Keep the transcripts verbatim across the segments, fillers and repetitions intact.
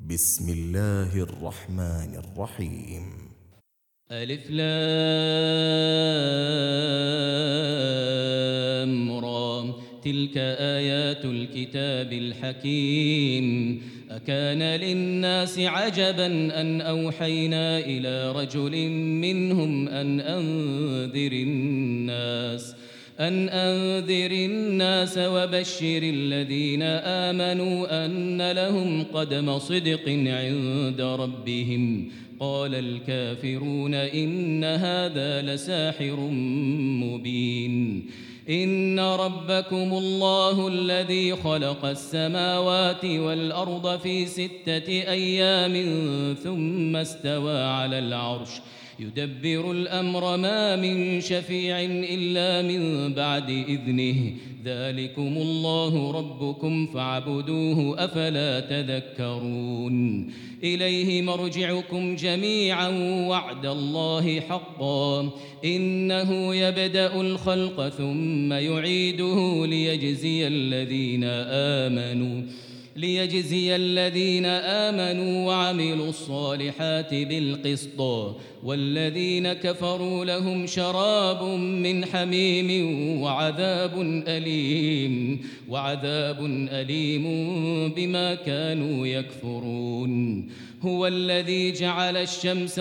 بسم الله الرحمن الرحيم. ألف لام را تلك آيات الكتاب الحكيم. أكان للناس عجبا أن أوحينا إلى رجل منهم أن أنذر الناس أن أنذر الناس وبشر الذين آمنوا أن لهم قدم صدق عند ربهم. قال الكافرون إن هذا لساحر مبين. إن ربكم الله الذي خلق السماوات والأرض في ستة أيام ثم استوى على العرش يدبر الأمر ما من شفيع إلا من بعد إذنه. ذلكم الله ربكم فاعبدوه أفلا تذكرون. إليه مرجعكم جميعا وعد الله حقا إنه يبدأ الخلق ثم يعيده ليجزي الذين آمنوا ليجزي الذين آمنوا وعملوا الصالحات بالقسط والذين كفروا لهم شراب من حميم وعذاب أليم وعذاب أليم بما كانوا يكفرون. هو الذي جعل الشمس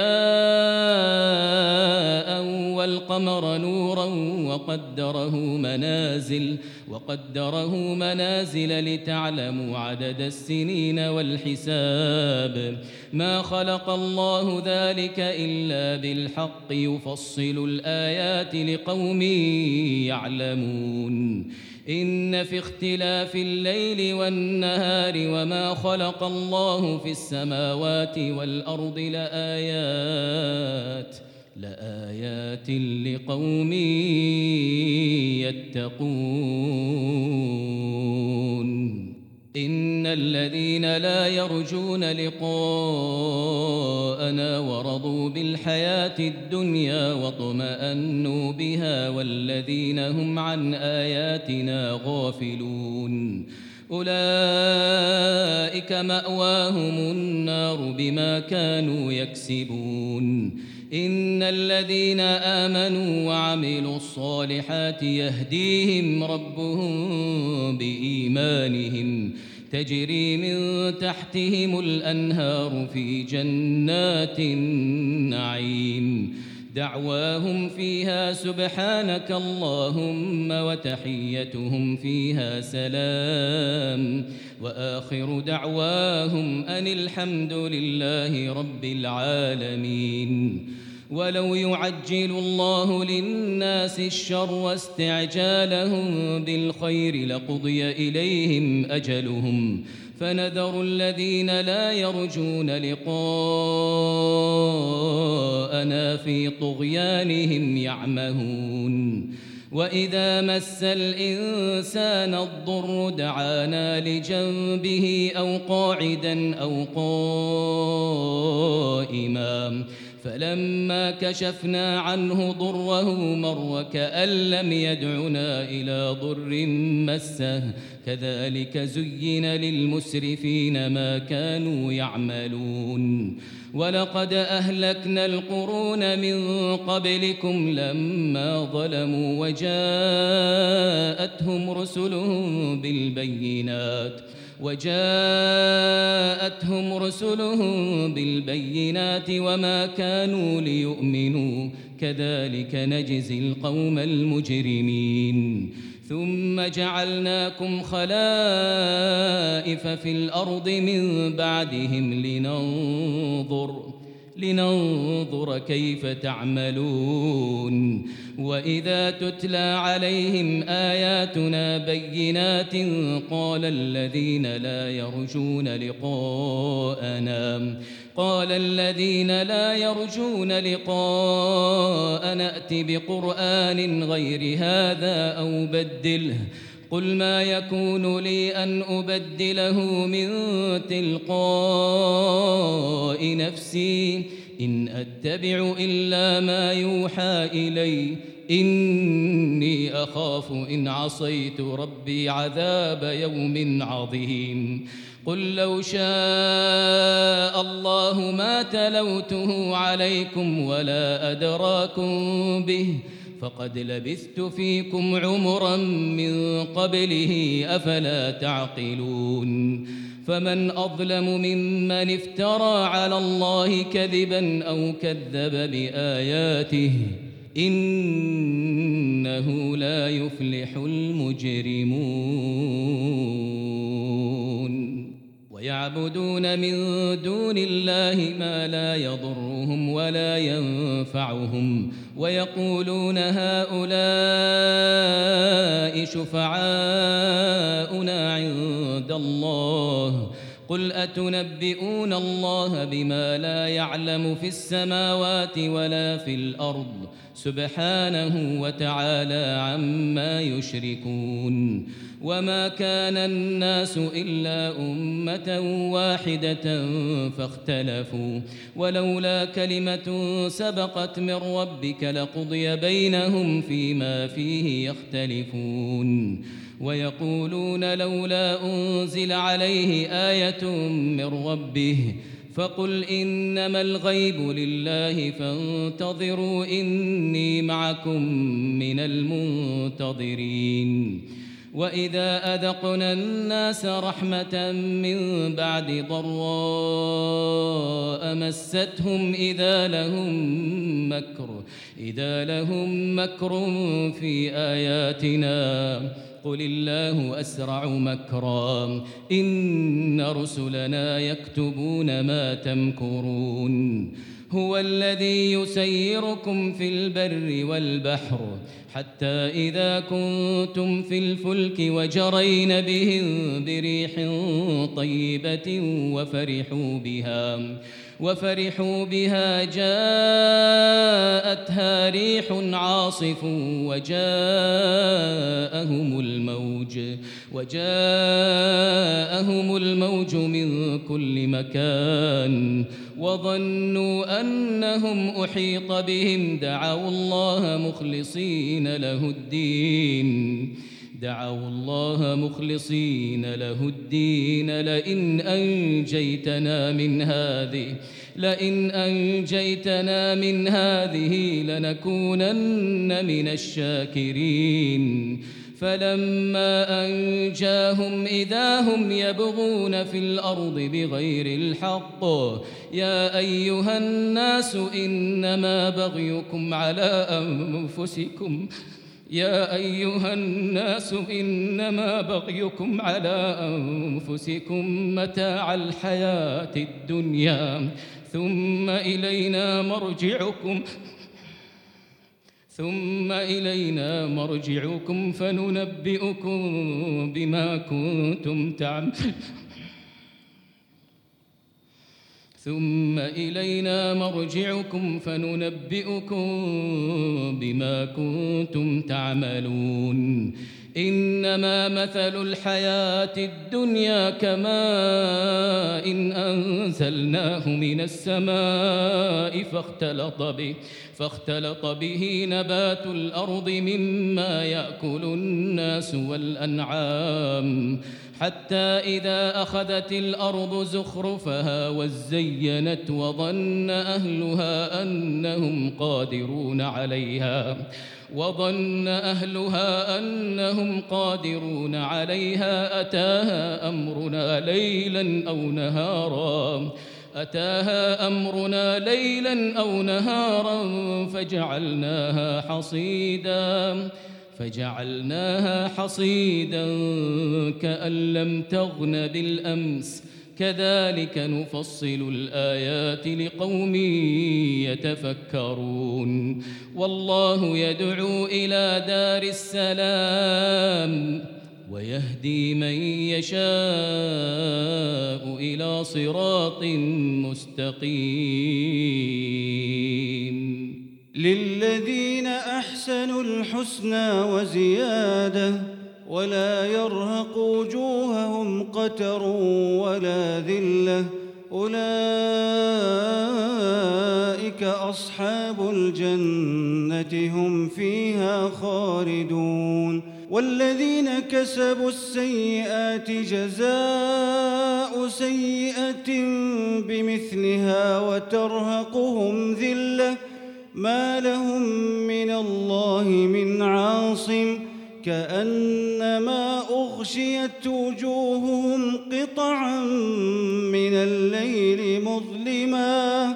ضياء والقمر نورا وقدره منازل وقدره منازل لتعلموا عدد السنين والحساب. ما خلق الله ذلك إلا بالحق يفصل الآيات لقوم يعلمون. إن في اختلاف الليل والنهار وما خلق الله في السماوات والأرض لآيات لآيات لقوم يتقون. إن الذين لا يرجون لقاءنا ورضوا بالحياة الدنيا واطمأنوا بها والذين هم عن آياتنا غافلون أولئك مأواهم النار بما كانوا يكسبون. إن الذين آمنوا وعملوا الصالحات يهديهم ربهم بإيمانهم تجري من تحتهم الأنهار في جنات النعيم. دعواهم فيها سبحانك اللهم وتحيتهم فيها سلام وآخر دعواهم أن الحمد لله رب العالمين. ولو يعجل الله للناس الشر واستعجالهم بالخير لقضي إليهم أجلهم فنذر الذين لا يرجون لقاءنا في طغيانهم يعمهون. وإذا مس الإنسان الضر دعانا لجنبه أو قاعدا أو قائما فلما كشفنا عنه ضره مر كأن لم يدعنا إلى ضر مسه كذلك زين للمسرفين ما كانوا يعملون. ولقد أهلكنا القرون من قبلكم لما ظلموا وجاءتهم رسلهم بالبينات وجاءتهم رسلهم بالبينات وما كانوا ليؤمنوا كذلك نجزي القوم المجرمين. ثم جعلناكم خلائف في الأرض من بعدهم لننظر لننظر كيف تعملون. وإذا تتلى عليهم آياتنا بينات قال الذين لا يرجون لقاءنا قال الذين لا يرجون لقاءنا ائت بقرآن غير هذا أو بدله قل ما يكون لي أن أبدله من تلقاء نفسي إن أتبع إلا ما يوحى إلي إني أخاف إن عصيت ربي عذاب يوم عظيم. قل لو شاء الله ما تلوته عليكم ولا أدراكم به فقد لبثت فيكم عمرا من قبله أفلا تعقلون فمن أظلم ممن افترى على الله كذبا أو كذب بآياته إنه لا يفلح المجرمون ويعبدون من دون الله ما لا يضرهم ولا ينفعهم ويقولون هؤلاء شفعاؤنا عند الله قل أتنبئون الله بما لا يعلم في السماوات ولا في الأرض سبحانه وتعالى عما يشركون وما كان الناس إلا أمة واحدة فاختلفوا ولولا كلمة سبقت من ربك لقضي بينهم فيما فيه يختلفون ويقولون لولا أنزل عليه آية من ربه فقل إنما الغيب لله فانتظروا إني معكم من المنتظرين وإذا أذقنا الناس رحمة من بعد ضراء مستهم إذا لهم مكر إذا لهم مكر في آياتنا قل الله أسرع مكرا إن رسلنا يكتبون ما تمكرون هو الذي يسيركم في البر والبحر حتى إذا كنتم في الفلك وجرين بهم بريح طيبة وفرحوا بها وفرحوا بها جاءتها ريح عاصف وجاءهم الموج وجاءهم الموج من كل مكان وظنوا أنهم أحيط بهم دعوا الله مخلصين له الدين دعوا الله مخلصين له الدين لئن أنجيتنا من هذه لئن أنجيتنا من هذه لنكونن من الشاكرين فلما أنجاهم إذا هم يبغون في الأرض بغير الحق يا أيها الناس إنما بغيكم على أنفسكم يا أيها الناس إنما بغيكم على أنفسكم متاع الحياة الدنيا ثم إلينا مرجعكم ثم إلينا مرجعكم فننبئكم بما كنتم تعملون ثم إلينا مرجعكم فننبئكم بما كنتم تعملون إنما مثل الحياة الدنيا كماء إن أنزلناه من السماء فاختلط به فاختلط به نبات الأرض مما يأكل الناس والأنعام حتى إذا أخذت الأرض زخرفها وزينت وظن أهلها أنهم قادرون عليها وظن أهلها أنهم قادرون عليها أتاها أمرنا ليلا أو نهارا أتاها أمرنا ليلا أو نهارا فجعلناها حصيدا فجعلناها حصيدا كأن لم تغن بالأمس كذلك نفصل الآيات لقوم يتفكرون والله يدعو إلى دار السلام ويهدي من يشاء إلى صراط مستقيم للذين أحسنوا الحسنى وزيادة ولا يرهق وجوههم قتر ولا ذلة أولئك أصحاب الجنة هم فيها خالدون والذين كسبوا السيئات جزاء سيئة بمثلها وترهقهم ذلة ما لهم من الله من عاصم كأنما أغشيت وجوههم قطعا من الليل مظلما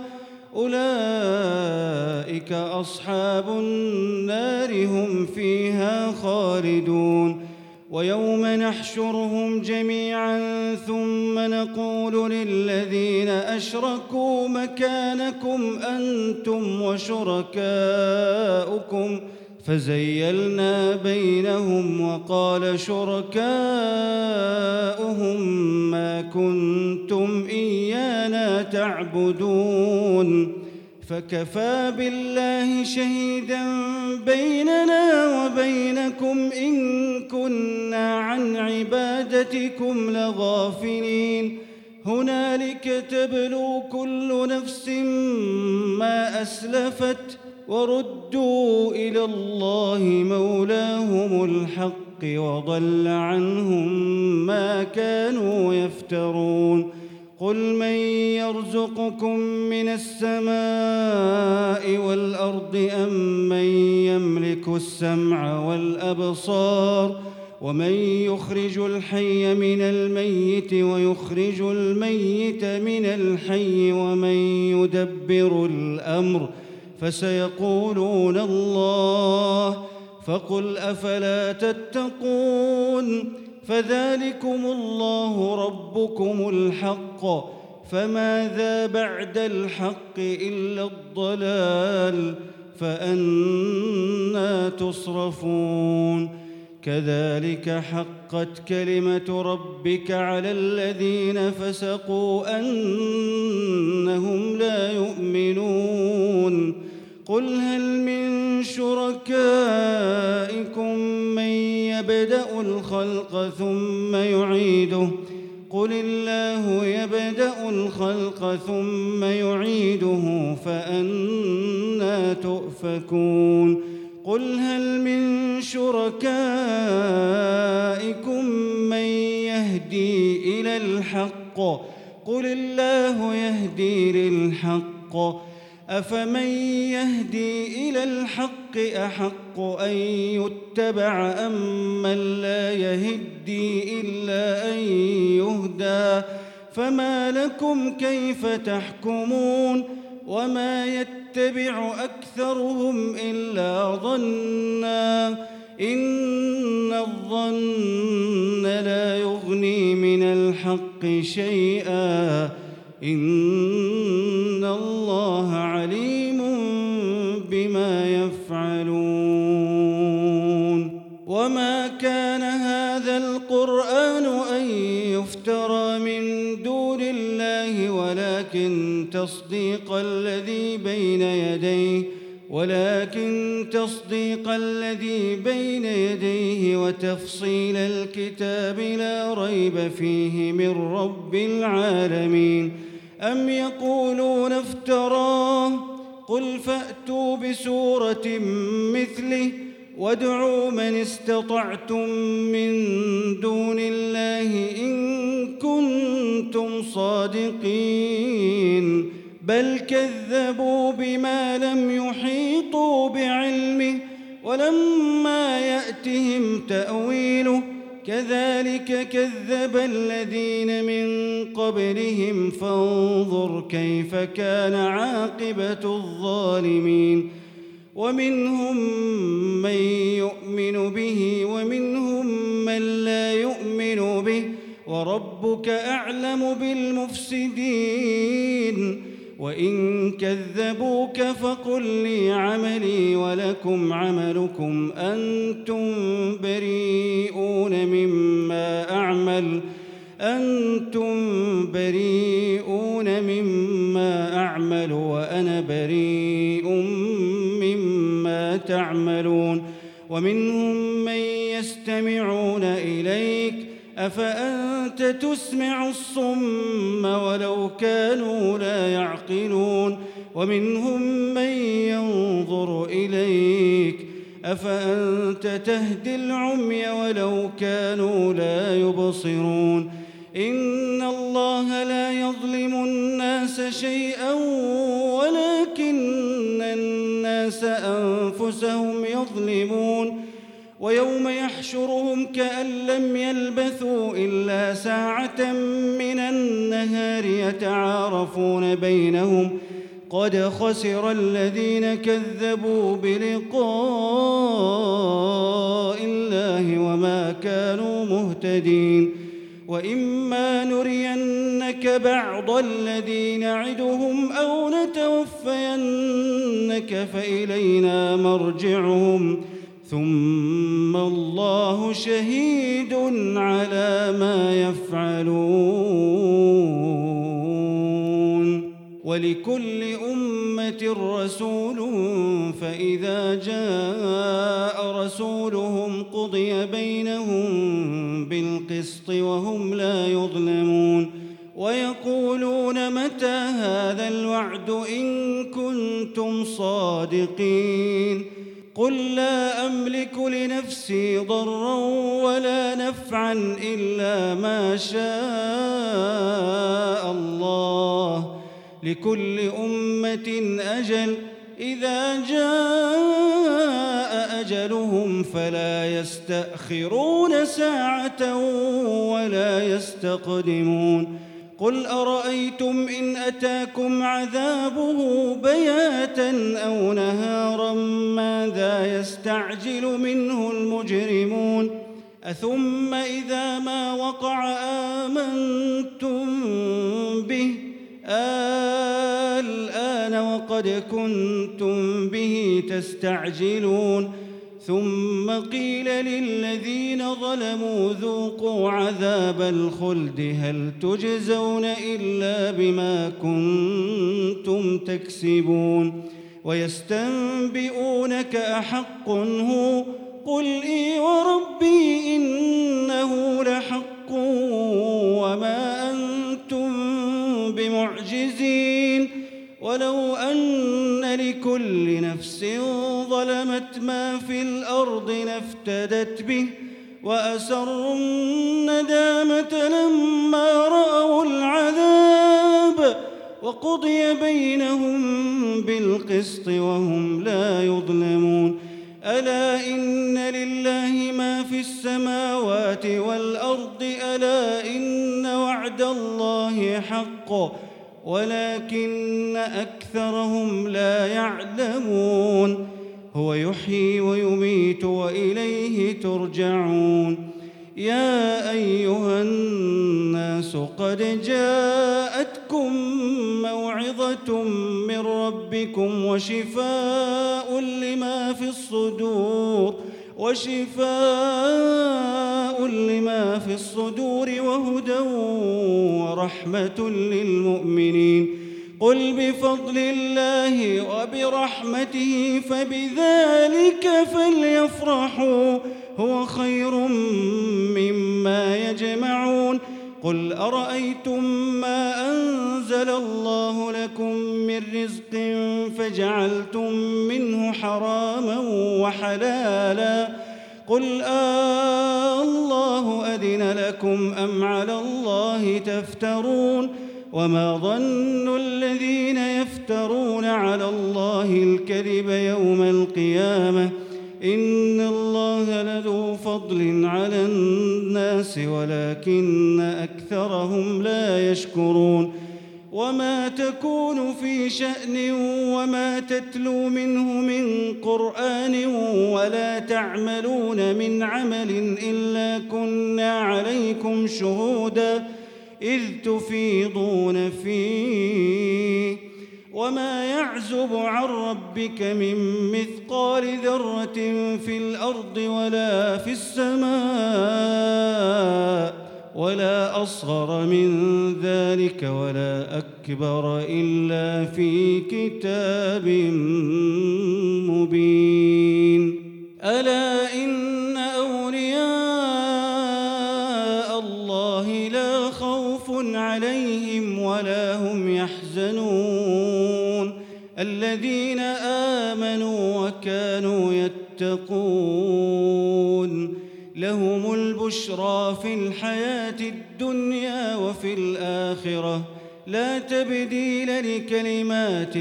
أولئك أصحاب النار هم فيها خالدون ويوم نحشرهم جميعا ثم نقول للذين أشركوا مكانكم أنتم وشركاؤكم فزيلنا بينهم وقال شركاؤهم ما كنتم إيانا تعبدون فكفى بالله شهيدا بيننا وبينكم إن كنا عن عبادتكم لغافلين هنالك تبلو كل نفس ما أسلفت وردوا إلى الله مولاهم الحق وضل عنهم ما كانوا يفترون قل من يرزقكم من السماء والأرض أم من يملك السمع والأبصار ومن يخرج الحي من الميت ويخرج الميت من الحي ومن يدبر الأمر فسيقولون الله فقل أفلا تتقون فذلكم الله ربكم الحق فماذا بعد الحق إلا الضلال فأنى تصرفون كذلك حقت كلمة ربك على الذين فسقوا أنهم لا يؤمنون قل هل من شركائكم من يبدأ الخلق ثم يعيده قل الله يبدأ الخلق ثم يعيده فأنى تؤفكون قل هل من شركائكم من يهدي إلى الحق قل الله يهدي للحق أفمن يهدي إلى الحق أحق أن يتبع أم من لا يهدي إلا أن يهدى فما لكم كيف تحكمون وما يتبع أكثرهم إلا ظنا إن الظن لا يغني من الحق شيئا إن الله عليم بما يفعلون وما كان هذا القرآن أن يفترى من دون الله ولكن تصديق الذي بين يديه ولكن تصديق الذي بين يديه وتفصيل الكتاب لا ريب فيه من رب العالمين أم يقولون افتراه قل فأتوا بسورة مثله وادعوا من استطعتم من دون الله إن كنتم صادقين بل كذبوا بما لم يحيطوا بعلمه ولما يأتهم تأويله كذلك كذب الذين من قبلهم فانظر كيف كان عاقبة الظالمين ومنهم من يؤمن به ومنهم من لا يؤمن به وربك أعلم بالمفسدين وإن كذبوك فقل لي عملي ولكم عملكم أنتم بريئون مما أعمل أنتم بريئون مما أعمل وأنا بريء مما تعملون ومنهم من يستمعون إليك أفأنت تسمع الصم ولو كانوا لا يعقلون ومنهم من ينظر إليك أفأنت تهدي العمي ولو كانوا لا يبصرون إن الله لا يظلم الناس شيئا ولكن الناس أنفسهم يظلمون ويوم يحشرهم كأن لم يلبثوا إلا ساعة من النهار يتعارفون بينهم قد خسر الذين كذبوا بلقاء الله وما كانوا مهتدين وإما نرينك بعض الذي نعدهم أو نتوفينك فإلينا مرجعهم ثم الله شهيد على ما يفعلون ولكل أمة رسول فإذا جاء رسولهم قضي بينهم بالقسط وهم لا يظلمون ويقولون متى هذا الوعد إن كنتم صادقين قل لا أملك لنفسي ضرا ولا نفعا إلا ما شاء الله لكل أمة أجل إذا جاء أجلهم فلا يستأخرون ساعة ولا يستقدمون قل أرأيتم إن أتاكم عذابه بياتا أو نهارا ماذا يستعجل منه المجرمون أثم إذا ما وقع آمنتم به الآن وقد كنتم به تستعجلون ثم قيل للذين ظلموا ذوقوا عذاب الخلد هل تجزون إلا بما كنتم تكسبون ويستنبئونك أحق هو قل إي وربي إنه لحق وما أنتم بمعجزين ولو أن لكل نفس ظلمت ما في الأرض لافتدت به وأسروا الندامة لما رأوا العذاب وقضي بينهم بالقسط وهم لا يظلمون ألا إن لله ما في السماوات والأرض ألا إن وعد الله حق ولكن أكثرهم لا يعلمون هو يحيي ويميت وإليه ترجعون يا أيها الناس قد جاءتكم موعظة من ربكم وشفاء لما في الصدور وشفاء لما في الصدور وهدى ورحمة للمؤمنين قل بفضل الله وبرحمته فبذلك فليفرحوا هو خير مما يجمعون قل أرأيتم ما أنزل الله لكم من رزق فجعلتم منه حراما وحلالا قل آه الله أذن لكم أم على الله تفترون وما ظن الذين يفترون على الله الكذب يوم القيامة إن الله لذو فضل على الناس ولكن أكثرهم لا يشكرون وما تكون في شأن وما تتلو منه من قرآن ولا تعملون من عمل إلا كنا عليكم شهودا إذ تفيضون فيه وما يعزب عن ربك من مثقال ذرة في الأرض ولا في السماء ولا أصغر من ذلك ولا أكبر إلا في كتاب مبين ألا إن أولياء الله لا خوف عليهم ولا هم يحزنون الذين آمنوا وكانوا يتقون يتقون لهم البشرى في الحياة الدنيا وفي الآخرة لا تبديل لكلمات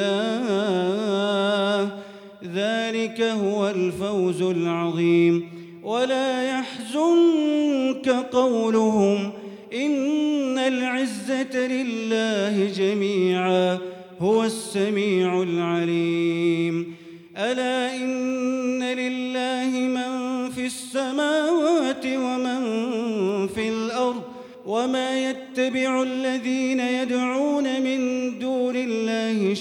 الله ذلك هو الفوز العظيم ولا يحزنك قولهم إن العزة لله جميعا هو السميع العليم ألا إن لله من في السماوات ومن في الأرض وما يتبع الذين يدعون من دون الله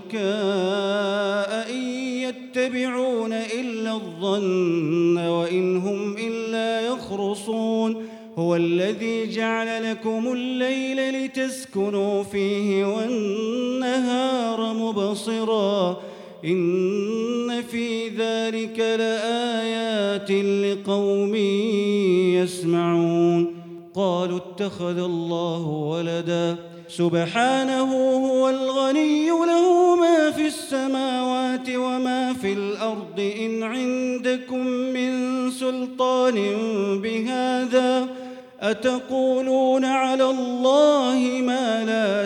شركاء إن يتبعون إلا الظن وإن هم إلا يخرصون هو الذي جعل لكم الليل لتسكنوا فيه والنهار مبصرا إن في ذلك لآيات لقوم يسمعون قالوا اتخذ الله ولدا سبحانه هو الغني له ما في السماوات وما في الأرض إن عندكم من سلطان بهذا أتقولون على الله ما لا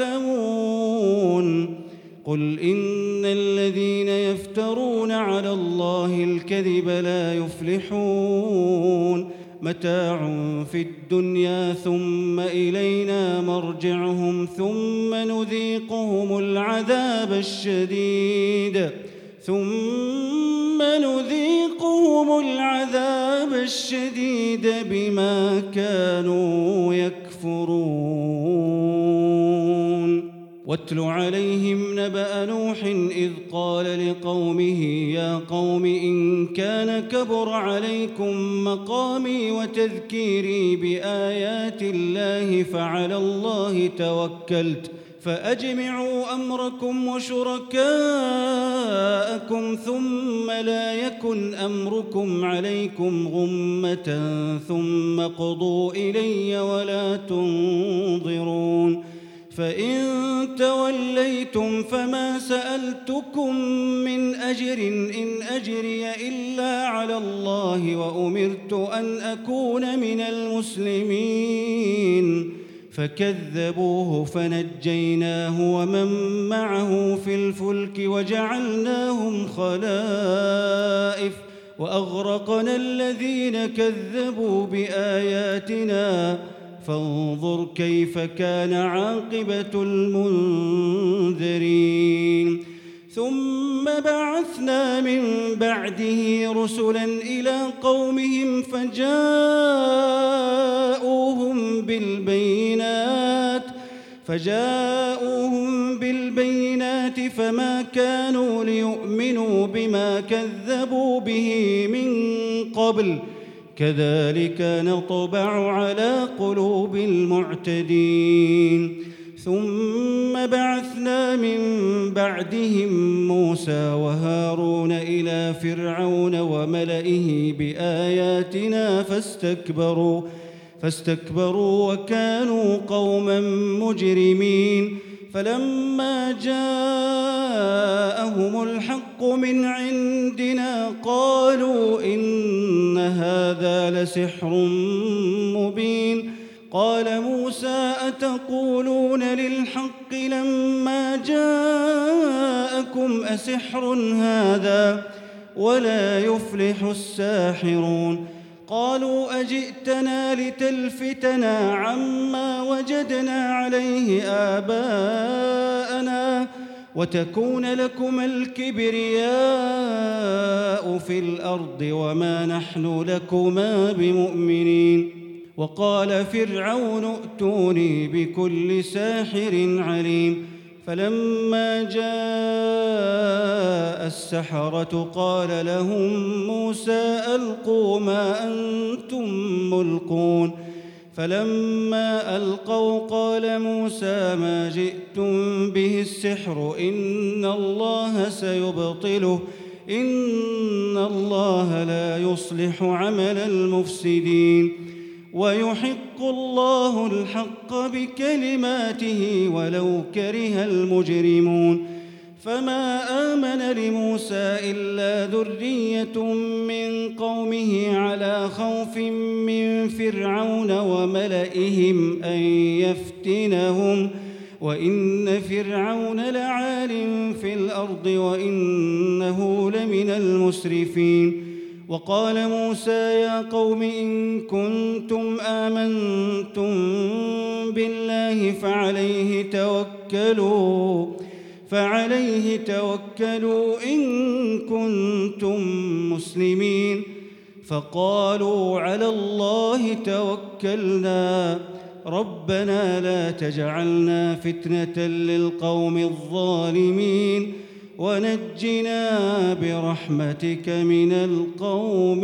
تعلمون قل إن الذين يفترون على الله الكذب لا يفلحون متاع في الدنيا ثم إلينا مرجعهم ثم نذيقهم العذاب الشديد ثم نذيقهم العذاب الشديد بما كانوا يكفرون واتل عليهم نبأ نوح إذ قال لقومه يا قوم إن كان كبر عليكم مقامي وتذكيري بآيات الله فعلى الله توكلت فأجمعوا أمركم وشركاءكم ثم لا يكن أمركم عليكم غمة ثم قضوا إلي ولا تنظرون فإن توليتم فما سألتكم من أجر إن أجري إلا على الله وأمرت أن أكون من المسلمين فكذبوه فنجيناه ومن معه في الفلك وجعلناهم خلائف وأغرقنا الذين كذبوا بآياتنا فانظر كيف كان عاقبة المنذرين ثم بعثنا من بعده رسلا إلى قومهم فجاءوهم بالبينات فجاءوهم بالبينات فما كانوا ليؤمنوا بما كذبوا به من قبل كذلك نطبع على قلوب المعتدين ثم بعثنا من بعدهم موسى وهارون إلى فرعون وملئه بآياتنا فاستكبروا فاستكبروا وكانوا قوما مجرمين فلما جاءهم الحق من عندنا قالوا إن هذا لسحر مبين قال موسى أتقولون للحق لما جاءكم أسحر هذا ولا يفلح الساحرون قالوا أجئتنا لتلفتنا عما وجدنا عليه آباءنا وتكون لكما الكبرياء في الأرض وما نحن لكما بمؤمنين وقال فرعون ائتوني بكل ساحر عليم فلما جاء السحرة قال لهم موسى ألقوا ما أنتم ملقون فلما ألقوا قال موسى ما جئتم به السحر إن الله سيبطله إن الله لا يصلح عمل المفسدين ويحق الله الحق بكلماته ولو كره المجرمون فما آمن لموسى إلا ذرية من قومه على خوف من فرعون وملئهم أن يفتنهم وإن فرعون لعال في الأرض وإنه لمن المسرفين. وقال موسى يا قوم إن كنتم آمنتم بالله فعليه توكلوا فعليه توكلوا إن كنتم مسلمين. فقالوا على الله توكلنا ربنا لا تجعلنا فتنة للقوم الظالمين ونجنا برحمتك من القوم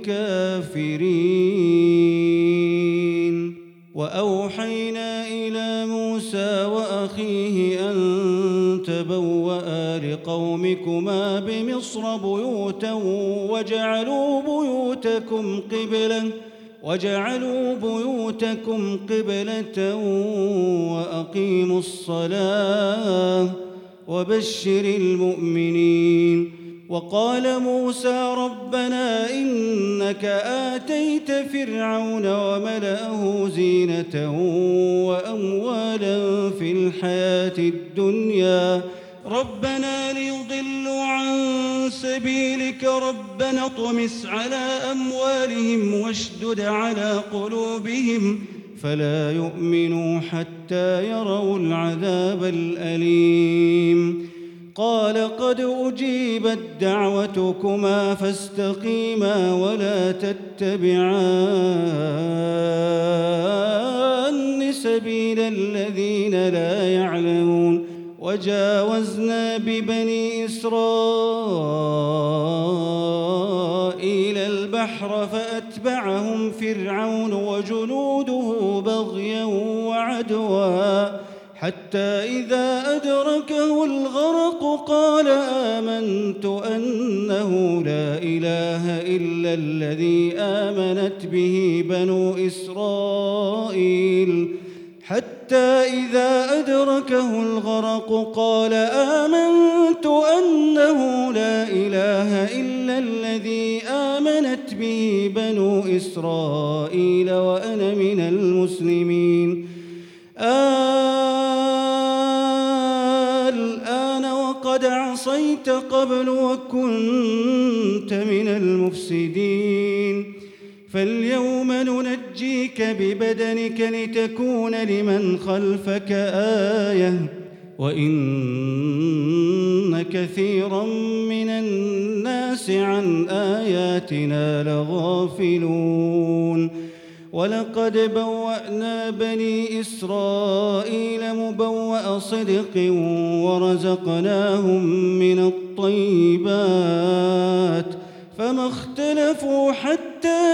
الكافرين. وأوحينا إلى موسى وأخيه أن تبوأ لقومكما بمصر بيوتا وجعلوا بيوتكم قبلة وجعلوا بيوتكم قبلة وأقيموا الصلاة وبشر المؤمنين. وقال موسى ربنا إنك آتيت فرعون وملأه زينة وأموالا في الحياة الدنيا ربنا ليضلوا عن سبيلك ربنا اطمس على أموالهم واشدد على قلوبهم فلا يؤمنوا حتى يروا العذاب الأليم. قال قد أجيبت دعوتكما فاستقيما ولا تتبعان سبيل الذين لا يعلمون. وجاوزنا ببني إسرائيل البحر فأتبعهم فرعون وجنوده بغيا وعدوا حتى إذا أدركه الغرق قال آمنت أنه لا إله إلا الذي آمنت به بنو إسرائيل حتى إذا أدركه الغرق قال آمنت أنه لا إله إلا الذي آمنت به بنو إسرائيل وأنا من المسلمين. الآن وقد عصيت قبل وكنت من المفسدين فاليوم ننجيك ببدنك لتكون لمن خلفك آية وإن كثيرا من الناس عن آياتنا لغافلون. ولقد بوأنا بني إسرائيل مبوأ صدق ورزقناهم من الطيبات فما اختلفوا حتى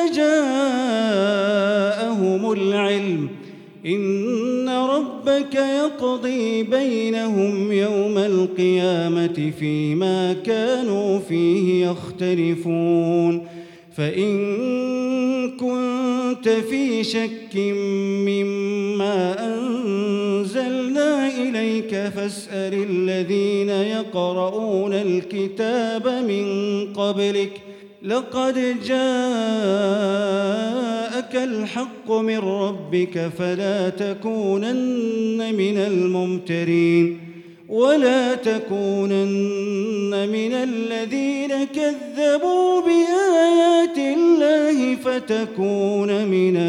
جاءهم العلم إن ربك يقضي بينهم يوم القيامة فيما كانوا فيه يختلفون. فإن كنت في شك مما أنزلنا إليك فاسأل الذين يقرؤون الكتاب من قبلك لقد جاءك الحق من ربك فلا تكونن من الممترين ولا تكونن من الذين كذبوا بآيات الله فتكون من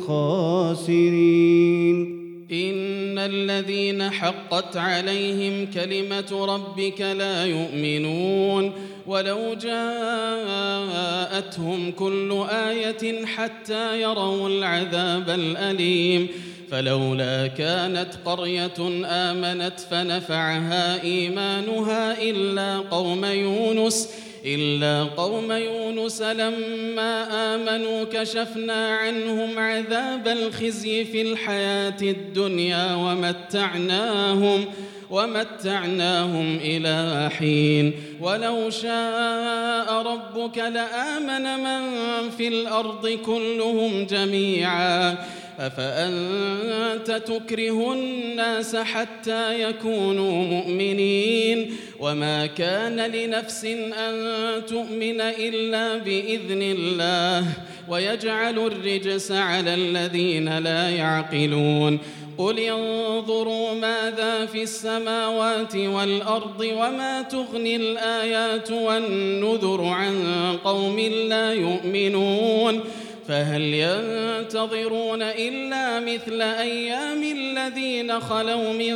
الخاسرين. إن الذين حقت عليهم كلمة ربك لا يؤمنون ولو جاءتهم كل آية حتى يروا العذاب الأليم فلولا كانت قرية آمنت فنفعها إيمانها إلا قوم يونس إلا قوم يونس لما آمنوا كشفنا عنهم عذاب الخزي في الحياة الدنيا ومتعناهم ومتعناهم إلى حين ولو شاء ربك لآمن من في الأرض كلهم جميعا أفأنت تكره الناس حتى يكونوا مؤمنين وما كان لنفس أن تؤمن إلا بإذن الله ويجعل الرجس على الذين لا يعقلون قل انظروا ماذا في السماوات والأرض وما تغني الآيات والنذر عن قوم لا يؤمنون فهل ينتظرون إلا مثل أيام الذين خلوا من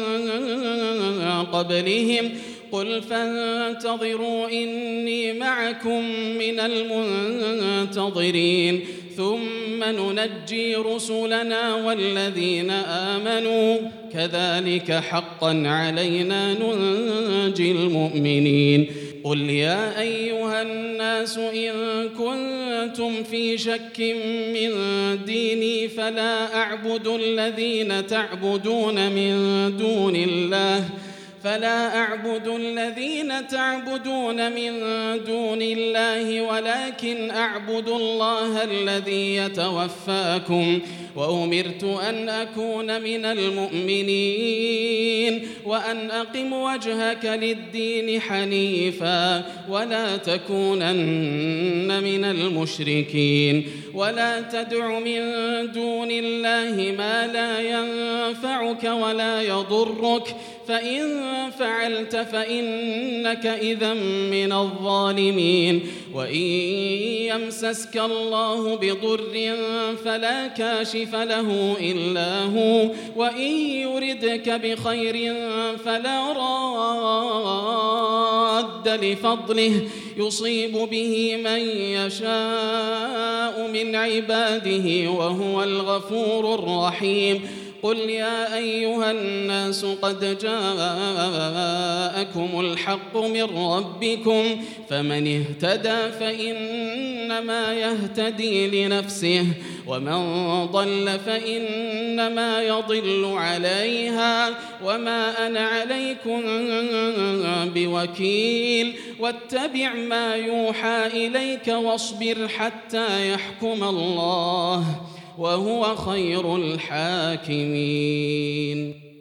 قبلهم قل فانتظروا إني معكم من المنتظرين ثم ننجي رسلنا والذين آمنوا كذلك حقا علينا ننجي المؤمنين قل يا أيها الناس إن كنتم في شك من ديني فلا أعبد الذين تعبدون من دون الله فلا أعبد الذين تعبدون من دون الله ولكن أعبد الله الذي يتوفاكم وأمرت أن أكون من المؤمنين وأن أقم وجهك للدين حنيفا ولا تكونن من المشركين ولا تدع من دون الله ما لا ينفعك ولا يضرك فإن فعلت فإنك إذا من الظالمين وإن يمسسك الله بضر فلا كاشف له إلا هو وإن يردك بخير فلا راد لفضله يصيب به من يشاء من عباده وهو الغفور الرحيم قل يا أيها الناس قد جاءكم الحق من ربكم فمن اهتدى فإنما يهتدي لنفسه ومن ضل فإنما يضل عليها وما أنا عليكم بوكيل واتبع ما يوحى إليك واصبر حتى يحكم الله وهو خير الحاكمين.